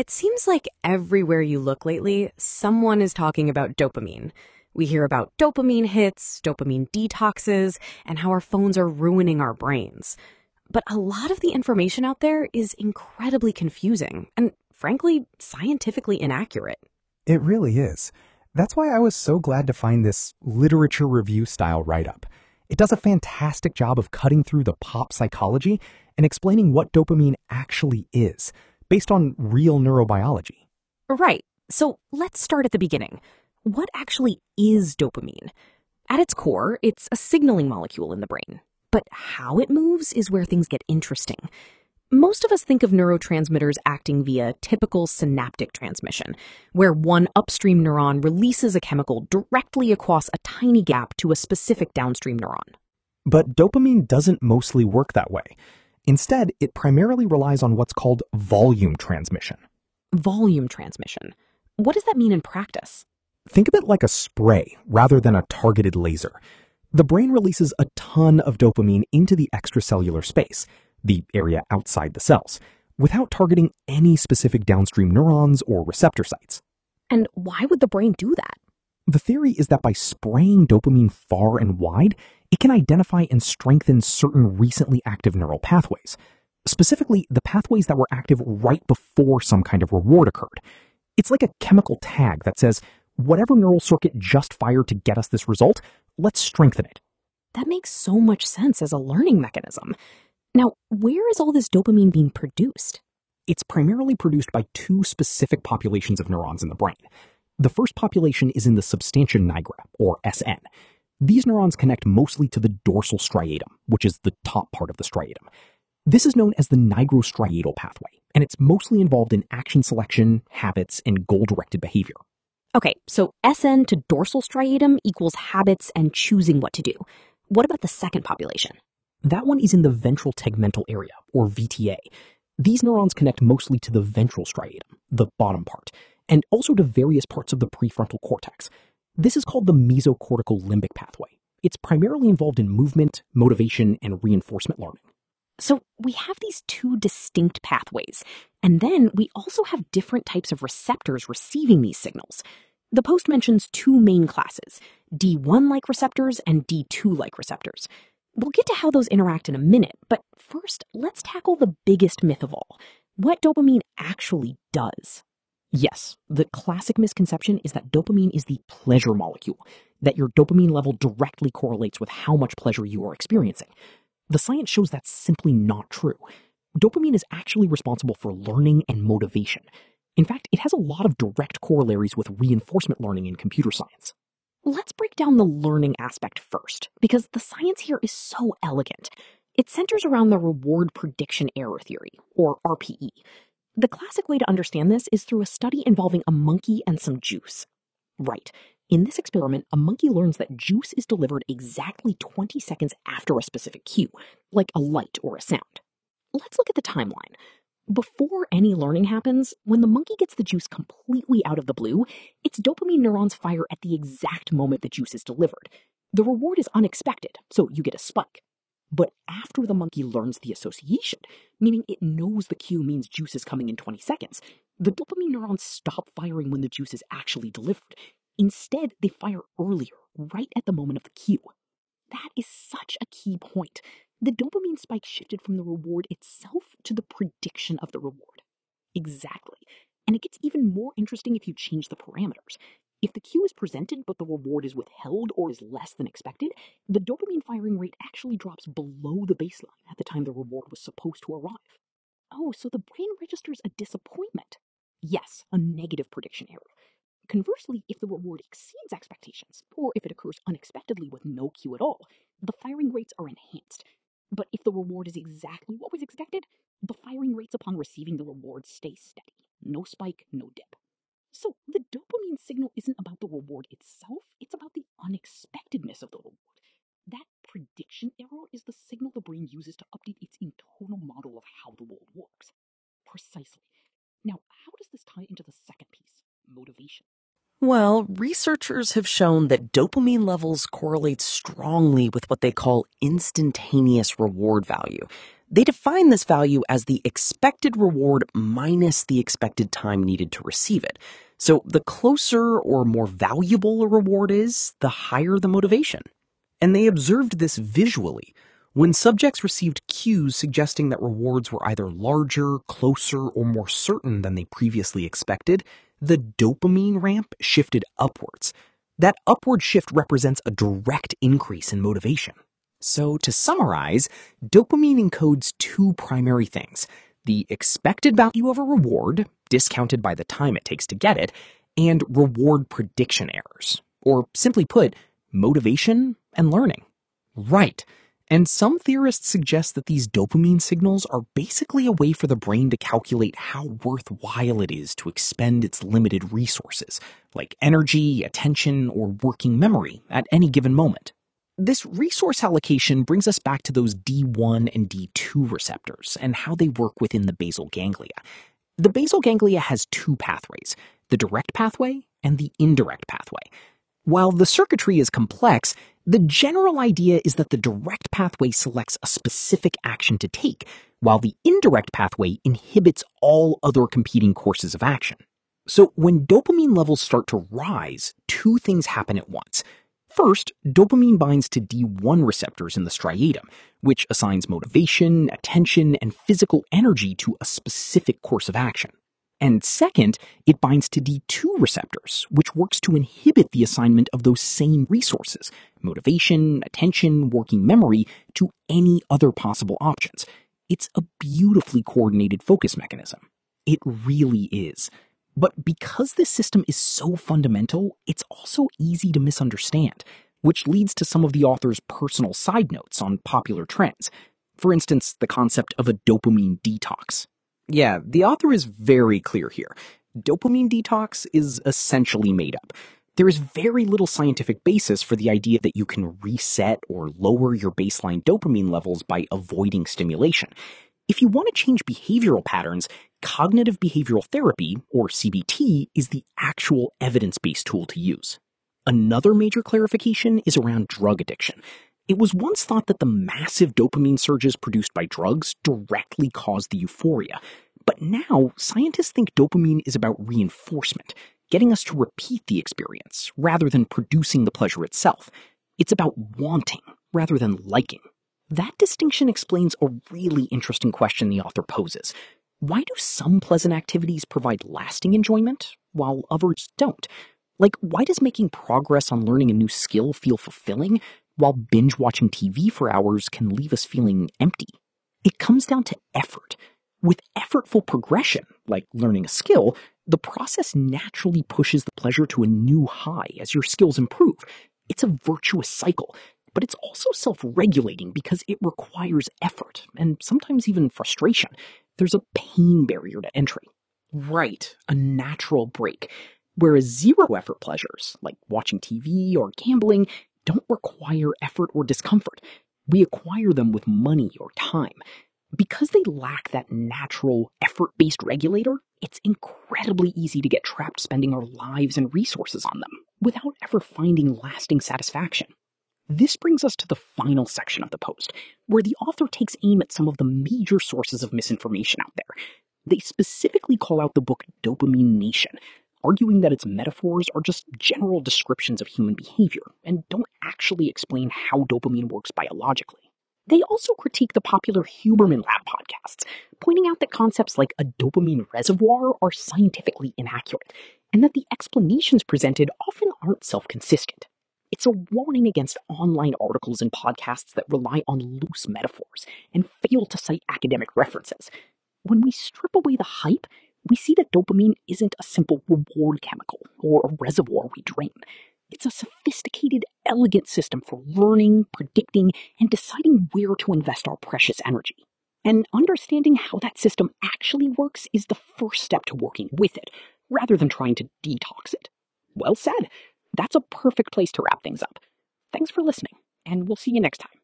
It seems like everywhere you look lately, someone is talking about dopamine. We hear about dopamine hits, dopamine detoxes, and how our phones are ruining our brains. But a lot of the information out there is incredibly confusing and, frankly, scientifically inaccurate. It really is. That's why I was so glad to find this literature review style write-up. It does a fantastic job of cutting through the pop psychology and explaining what dopamine actually is, based on real neurobiology. Right. So let's start at the beginning. What actually is dopamine? At its core, it's a signaling molecule in the brain. But how it moves is where things get interesting. Most of us think of neurotransmitters acting via typical synaptic transmission, where one upstream neuron releases a chemical directly across a tiny gap to a specific downstream neuron. But dopamine doesn't mostly work that way. Instead, it primarily relies on what's called volume transmission. Volume transmission. What does that mean in practice? Think of it like a spray rather than a targeted laser. The brain releases a ton of dopamine into the extracellular space, the area outside the cells, without targeting any specific downstream neurons or receptor sites. And why would the brain do that? The theory is that by spraying dopamine far and wide, it can identify and strengthen certain recently active neural pathways. Specifically, the pathways that were active right before some kind of reward occurred. It's like a chemical tag that says, whatever neural circuit just fired to get us this result, let's strengthen it. That makes so much sense as a learning mechanism. Now, where is all this dopamine being produced? It's primarily produced by two specific populations of neurons in the brain. The first population is in the substantia nigra, or SN. These neurons connect mostly to the dorsal striatum, which is the top part of the striatum. This is known as the nigrostriatal pathway, and it's mostly involved in action selection, habits, and goal-directed behavior. Okay, so SN to dorsal striatum equals habits and choosing what to do. What about the second population? That one is in the ventral tegmental area, or VTA. These neurons connect mostly to the ventral striatum, the bottom part, and also to various parts of the prefrontal cortex. This is called the mesocortical limbic pathway. It's primarily involved in movement, motivation, and reinforcement learning. So we have these two distinct pathways, and then we also have different types of receptors receiving these signals. The post mentions two main classes, D1-like receptors and D2-like receptors. We'll get to how those interact in a minute, but first, let's tackle the biggest myth of all, what dopamine actually does. Yes, the classic misconception is that dopamine is the pleasure molecule, that your dopamine level directly correlates with how much pleasure you are experiencing. The science shows that's simply not true. Dopamine is actually responsible for learning and motivation. In fact, it has a lot of direct corollaries with reinforcement learning in computer science. Let's break down the learning aspect first, because the science here is so elegant. It centers around the reward prediction error theory, or RPE. The classic way to understand this is through a study involving a monkey and some juice. Right. In this experiment, a monkey learns that juice is delivered exactly 20 seconds after a specific cue, like a light or a sound. Let's look at the timeline. Before any learning happens, when the monkey gets the juice completely out of the blue, its dopamine neurons fire at the exact moment the juice is delivered. The reward is unexpected, so you get a spike. But after the monkey learns the association, meaning it knows the cue means juice is coming in 20 seconds, the dopamine neurons stop firing when the juice is actually delivered. Instead, they fire earlier, right at the moment of the cue. That is such a key point. The dopamine spike shifted from the reward itself to the prediction of the reward. Exactly. And it gets even more interesting if you change the parameters. If the cue is presented but the reward is withheld or is less than expected, the dopamine firing rate actually drops below the baseline at the time the reward was supposed to arrive. Oh, so the brain registers a disappointment. Yes, a negative prediction error. Conversely, if the reward exceeds expectations, or if it occurs unexpectedly with no cue at all, the firing rates are enhanced. But if the reward is exactly what was expected, the firing rates upon receiving the reward stay steady. No spike, no dip. So the dopamine signal isn't about the reward itself, it's about the unexpectedness of the reward. That prediction error is the signal the brain uses to update its internal model of how the world works. Precisely. Now, how does this tie into the second piece, motivation? Well, researchers have shown that dopamine levels correlate strongly with what they call instantaneous reward value. They define this value as the expected reward minus the expected time needed to receive it. So the closer or more valuable a reward is, the higher the motivation. And they observed this visually. When subjects received cues suggesting that rewards were either larger, closer, or more certain than they previously expected, the dopamine ramp shifted upwards. That upward shift represents a direct increase in motivation. So to summarize, dopamine encodes two primary things: the expected value of a reward, discounted by the time it takes to get it, and reward prediction errors. Or simply put, motivation and learning. Right. And some theorists suggest that these dopamine signals are basically a way for the brain to calculate how worthwhile it is to expend its limited resources, like energy, attention, or working memory at any given moment. This resource allocation brings us back to those D1 and D2 receptors and how they work within the basal ganglia. The basal ganglia has two pathways, the direct pathway and the indirect pathway. While the circuitry is complex, the general idea is that the direct pathway selects a specific action to take, while the indirect pathway inhibits all other competing courses of action. So when dopamine levels start to rise, two things happen at once. First, dopamine binds to D1 receptors in the striatum, which assigns motivation, attention, and physical energy to a specific course of action. And second, it binds to D2 receptors, which works to inhibit the assignment of those same resources, motivation, attention, working memory, to any other possible options. It's a beautifully coordinated focus mechanism. It really is. But because this system is so fundamental, it's also easy to misunderstand, which leads to some of the author's personal side notes on popular trends. For instance, the concept of a dopamine detox. Yeah, the author is very clear here. Dopamine detox is essentially made up. There is very little scientific basis for the idea that you can reset or lower your baseline dopamine levels by avoiding stimulation. If you want to change behavioral patterns, cognitive behavioral therapy, or CBT, is the actual evidence-based tool to use. Another major clarification is around drug addiction. It was once thought that the massive dopamine surges produced by drugs directly caused the euphoria. But now, scientists think dopamine is about reinforcement, getting us to repeat the experience, rather than producing the pleasure itself. It's about wanting, rather than liking. That distinction explains a really interesting question the author poses. Why do some pleasant activities provide lasting enjoyment, while others don't? Like, why does making progress on learning a new skill feel fulfilling, while binge-watching TV for hours can leave us feeling empty? It comes down to effort. With effortful progression, like learning a skill, the process naturally pushes the pleasure to a new high as your skills improve. It's a virtuous cycle. But it's also self-regulating because it requires effort, and sometimes even frustration. There's a pain barrier to entry. Right, a natural break. Whereas zero-effort pleasures, like watching TV or gambling, don't require effort or discomfort. We acquire them with money or time. Because they lack that natural, effort-based regulator, it's incredibly easy to get trapped spending our lives and resources on them, without ever finding lasting satisfaction. This brings us to the final section of the post, where the author takes aim at some of the major sources of misinformation out there. They specifically call out the book Dopamine Nation, arguing that its metaphors are just general descriptions of human behavior and don't actually explain how dopamine works biologically. They also critique the popular Huberman Lab podcasts, pointing out that concepts like a dopamine reservoir are scientifically inaccurate, and that the explanations presented often aren't self-consistent. It's a warning against online articles and podcasts that rely on loose metaphors and fail to cite academic references. When we strip away the hype, we see that dopamine isn't a simple reward chemical or a reservoir we drain. It's a sophisticated, elegant system for learning, predicting, and deciding where to invest our precious energy. And understanding how that system actually works is the first step to working with it, rather than trying to detox it. Well said. That's a perfect place to wrap things up. Thanks for listening, and we'll see you next time.